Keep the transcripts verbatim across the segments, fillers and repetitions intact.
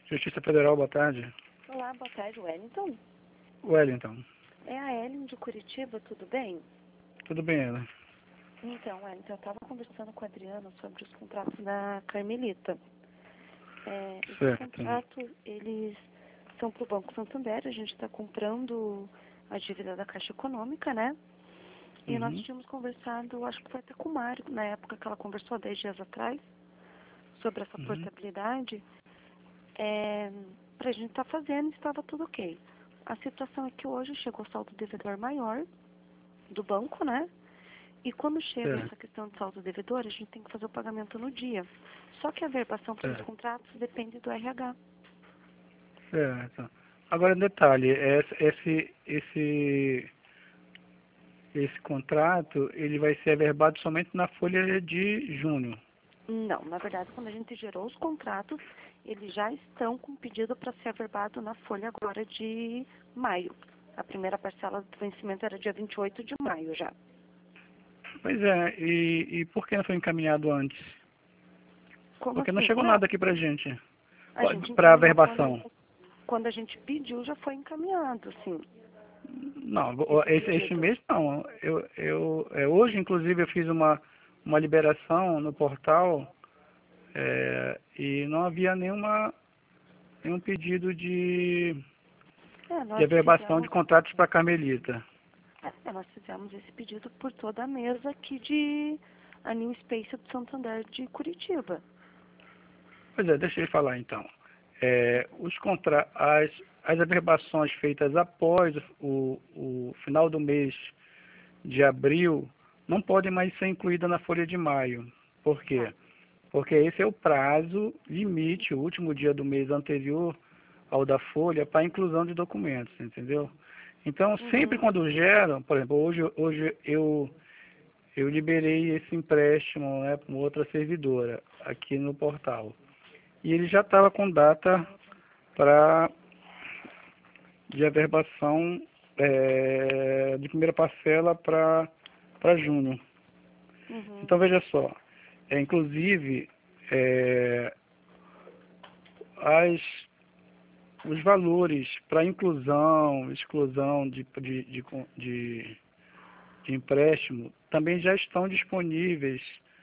Justiça Federal, boa tarde. Olá, boa tarde, Wellington. Wellington. É a Ellen de Curitiba, tudo bem? Tudo bem, Ellen? Então, Wellington, eu estava conversando com a Adriana sobre os contratos da Carmelita. É, esses Certo. contratos, eles são para o Banco Santander, a gente está comprando a dívida da Caixa Econômica, né? E Uhum. nós tínhamos conversado, acho que foi até com o Mário, na época que ela conversou, há dez dias atrás, sobre essa Uhum. portabilidade. É, para a gente estar tá fazendo, estava tudo ok. A situação é que hoje chegou o saldo devedor maior do banco, né? E quando chega Certo. essa questão de saldo devedor, a gente tem que fazer o pagamento no dia. Só que a verbação para os Certo. contratos depende do R H. Certo. Agora, um detalhe, esse, esse, esse, esse contrato, ele vai ser averbado somente na folha de junho. Não, na verdade, quando a gente gerou os contratos, eles já estão com pedido para ser averbado na folha agora de maio. A primeira parcela do vencimento era dia vinte e oito de maio já. Pois é, e, e por que não foi encaminhado antes? Como Porque não assim? chegou Não, nada aqui pra gente, a gente para encaminhou averbação. quando, quando a gente pediu, já foi encaminhado, sim. Não, Esse esse, esse pedido. mês não. Eu, eu, é, hoje, inclusive, eu fiz uma, uma liberação no portal é, e não havia nenhuma, nenhum pedido de, É, de nós averbação de fizemos, contratos para Carmelita. é, nós fizemos esse pedido por toda a mesa aqui de a New Space do Santander de Curitiba. Pois é, deixa eu falar então. É, os contra, as, as averbações feitas após o, o final do mês de abril não podem mais ser incluídas na folha de maio. Por quê? Tá. Porque esse é o prazo limite, o último dia do mês anterior ao da folha, para inclusão de documentos, entendeu? Então, sempre Uhum. quando geram, por exemplo, hoje, hoje eu, eu liberei esse empréstimo, né, para uma outra servidora aqui no portal. E ele já estava com data para de averbação é, de primeira parcela para para junho. Uhum. Então, veja só, é, inclusive, é, as, os valores para inclusão, exclusão de, de, de, de, de empréstimo também já estão disponíveis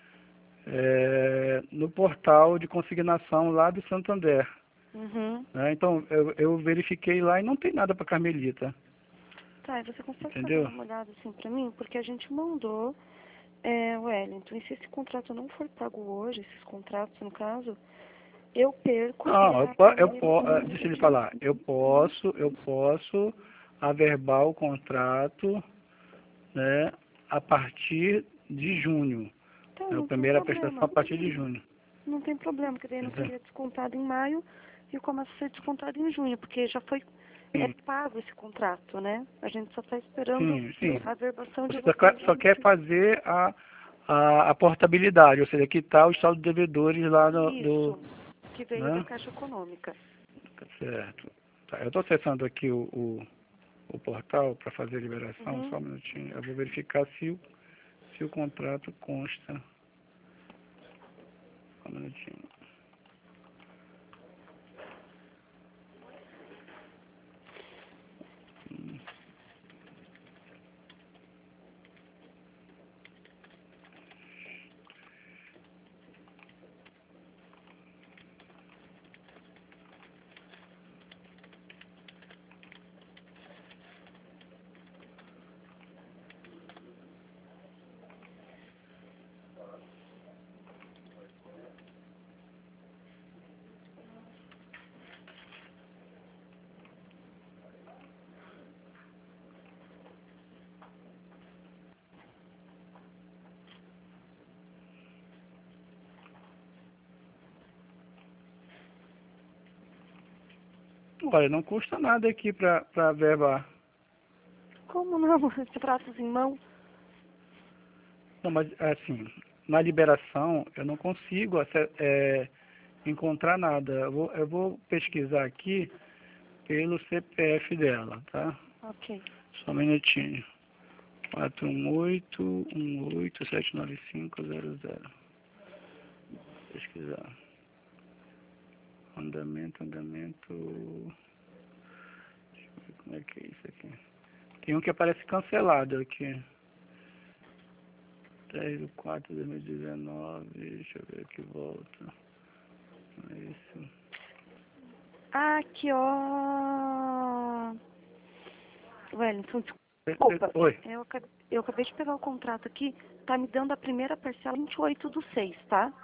é, no portal de consignação lá do Santander. Uhum. Né? Então, eu, eu verifiquei lá e não tem nada para Carmelita. Tá, e você consegue só dar Entendeu? uma olhada assim pra mim? Porque a gente mandou, é, Wellington, e se esse contrato não for pago hoje, esses contratos no caso, eu perco Não, eu, pra po- eu, Carmelita po- no ah, dia deixa ele seguinte. falar. Eu posso, eu posso averbar o contrato, né, a partir de junho. Então, É a não tem primeira prestação problema. a partir de junho. Não tem problema, porque daí não Entendeu? seria descontado em maio e começa a ser descontado em junho, porque já foi é Sim, pago esse contrato, né? A gente só está esperando sim, sim. a verbação de Você só quer, vocês. só quer fazer a, a, a portabilidade, ou seja, quitar os saldos devedores lá no, do, Isso, que veio da né? Caixa Econômica. Tá certo. Tá, eu estou acessando aqui o, o, o portal para fazer a liberação, Uhum. só um minutinho. Eu vou verificar se o, se o contrato consta. Só um minutinho. Hum. Olha, não custa nada aqui para para verbar. Como não? Contratos em mão? Não, mas assim, na liberação eu não consigo ace- é, encontrar nada. Eu vou, eu vou pesquisar aqui pelo C P F dela, tá? Ok. Só um minutinho. quatro um oito, um oito, sete nove cinco, zero zero. Pesquisar. Andamento, andamento... Deixa eu ver como é que é isso aqui. Tem um que aparece cancelado aqui. dez de quatro de dois mil e dezenove, deixa eu ver aqui, volta. É isso. Aqui, ó. Wellington, desculpa. Oi. Eu, acabei- eu acabei de pegar o contrato aqui. Tá me dando a primeira parcela vinte e oito do seis, tá?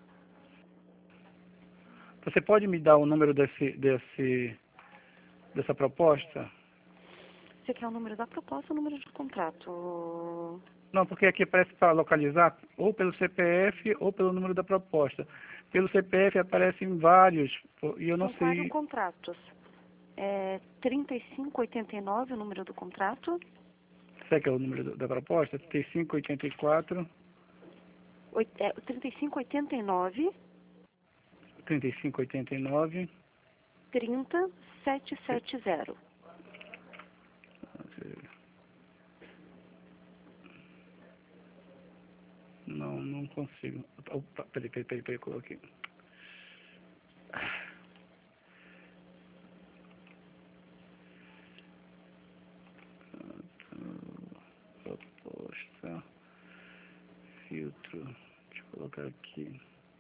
Você pode me dar o número desse, desse, dessa proposta? Você quer o número da proposta ou o número de contrato? Não, porque aqui parece para localizar ou pelo C P F ou pelo número da proposta. Pelo C P F aparecem vários e eu não São quatro sei... contratos. É trinta e cinco oitenta e nove o número do contrato. Será que é o número do- da proposta? trinta e cinco oitenta e quatro, Oit- é, trinta e cinco oitenta e nove, trinta e cinco oitenta e nove. trinta setecentos e setenta. Não, não consigo. Opa, peraí, peraí, peraí, peraí, coloquei. Proposta, filtro, deixa eu colocar aqui.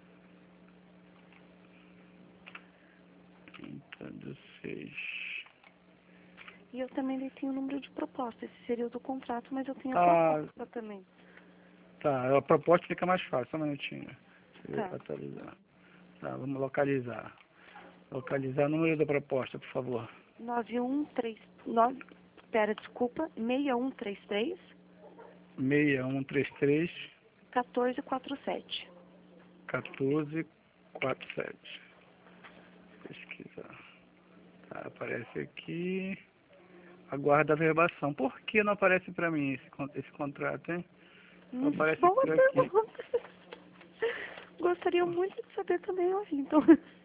trinta do seis. E eu também tenho o número de proposta. Esse seria o do contrato, mas eu tenho a Ah, proposta também. tá, a proposta fica mais fácil, só um minutinho. Deixa eu Tá. atualizar. Tá, vamos localizar. Localizar o número da proposta, por favor. nove um três nove, pera, desculpa, seis um três três, seis um três três, um quatro quatro sete. um quatro quatro sete. Pesquisar. Tá, aparece aqui. Aguarda a verbação. Por que não aparece para mim esse, con- esse contrato, hein? Só Hum, aparece boa por aqui. pergunta. Gostaria muito de saber também, Wellington.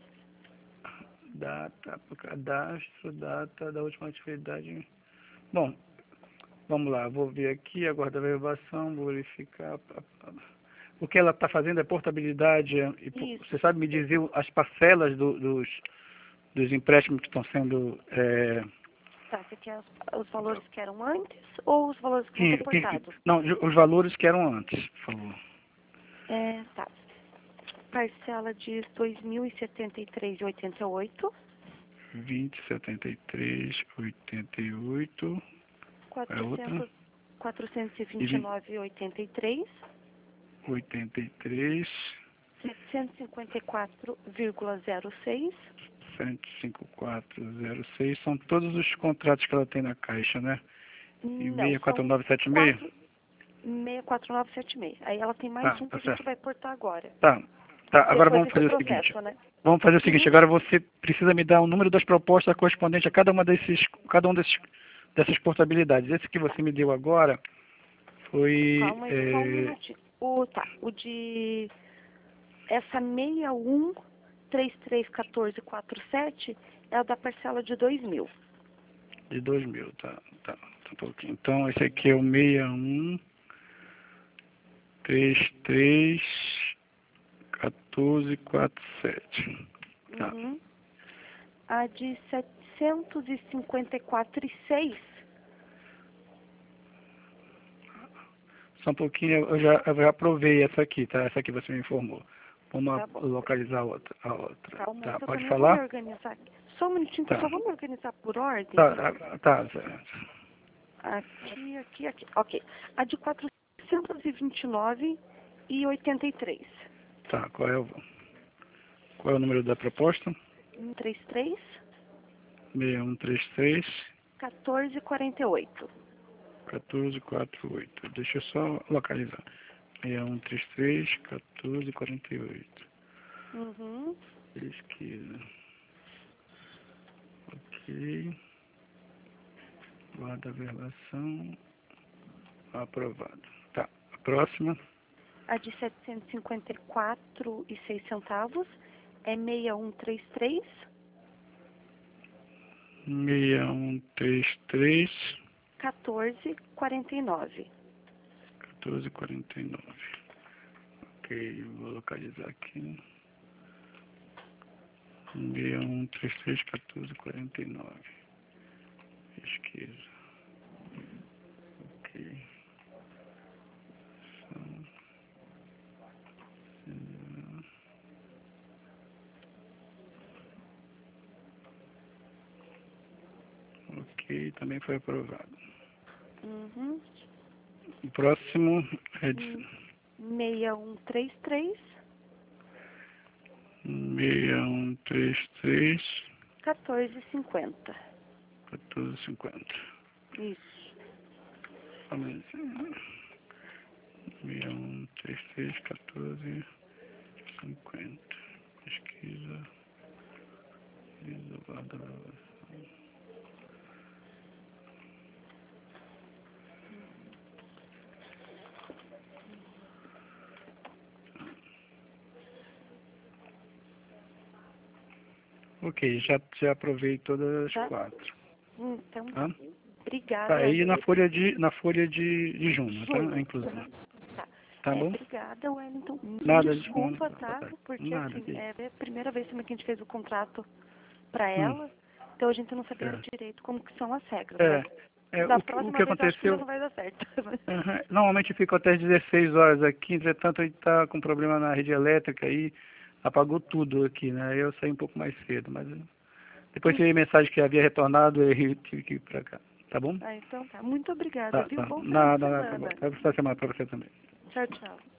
Data, cadastro, data da última atividade. Bom, vamos lá. Vou ver aqui, aguarda a verbação, vou verificar. O que ela está fazendo é portabilidade. E po- Isso. você sabe me dizer o- as parcelas do- dos, dos empréstimos que estão sendo... É, Tá, você quer os, os valores que eram antes ou os valores que vão ser que- que- cortados? não, os valores que eram antes, por favor. É, tá. Parcela de dois mil e setenta e três e oitenta e oito. vinte, setenta e três, oitenta e oito. Qual é a outra? quatrocentos e vinte e nove e oitenta e três. oitenta e três, setecentos e cinquenta e quatro vírgula zero seis. cento e cinquenta e quatro zero seis. São todos os contratos que ela tem na caixa, né? E Não, seis quatro são nove sete seis? seis quatro nove sete seis. Aí ela tem mais Tá, um que tá a gente certo. vai cortar agora. Tá, tá. Agora Depois vamos desse fazer o seguinte. processo, né? Vamos fazer o seguinte. Uhum. Agora você precisa me dar o número das propostas correspondentes a cada uma desses, cada um desses, dessas portabilidades. Esse que você me deu agora foi... Calma aí, só um É, minutinho. O, tá, o de... Essa seis um três três um quatro quatro sete é a da parcela de dois mil. de dois mil, tá, tá, tá um pouquinho. Então, esse aqui é o seis um três três um quatro quatro sete. Tá. Uhum. A de setecentos e cinquenta e quatro e seis. Só um pouquinho, eu já, eu já aprovei essa aqui, tá? Essa aqui você me informou. Vamos Tá bom. localizar a outra. A outra. Calma aí, Tá, que eu pode também vou me falar? organizar aqui. Só um minutinho que eu Tá. só vou me organizar por ordem. Tá, tá, tá, certo. Aqui, aqui, aqui. Ok. A de quatrocentos e vinte e nove e oitenta e três. Tá, qual é o, qual é o número da proposta? um três três, seis um três três, um quatro quatro oito. um quatro quatro oito. Deixa eu só localizar. seis um três três, um quatro quatro oito. Uhum. Pesquisa. Ok. Guarda a verbação. Aprovado. Tá. A próxima. A de setecentos e cinquenta e quatro e seis centavos é seis um três três, seis um três três, um quatro quatro nove. um quatro quatro nove. Ok, vou localizar aqui. seis um três três, quatorze, quarenta e nove. Pesquisa. Ok. São... Ok, também foi aprovado. Uhum. O próximo é de seis um três três, seis um três três, quatorze cinquenta. quatorze cinquenta. Isso. seis um três três, quatorze cinquenta. Pesquisa. Pesquisa, guarda gravação. Ok, já, já aprovei todas as Tá? quatro. Então, Tá? obrigada. Tá, aí na folha de, na folha de, de junho, tá? A inclusão. Tá. Tá É, bom? obrigada, Wellington. Nada de Desculpa, boa tá? tarde. Porque, Nada assim, de. é a primeira vez também que a gente fez o contrato pra Hum, ela, então a gente não sabia certo. direito como que são as regras, É, mas é da o, que- o próxima que vez eu acho que já aconteceu. não vai dar certo. Aham, normalmente eu fico até às dezesseis horas aqui, entretanto a gente tá com problema na rede elétrica aí, apagou tudo aqui, né? Aí eu saí um pouco mais cedo, mas eh, depois tive mensagem que havia retornado e tive que ir pra cá. Tá bom? Ah, então tá. Muito obrigada, Tá, viu? tá. Bom final de Nada, nada, tá bom. semana. Vai pra semana pra você também. Tchau, tchau.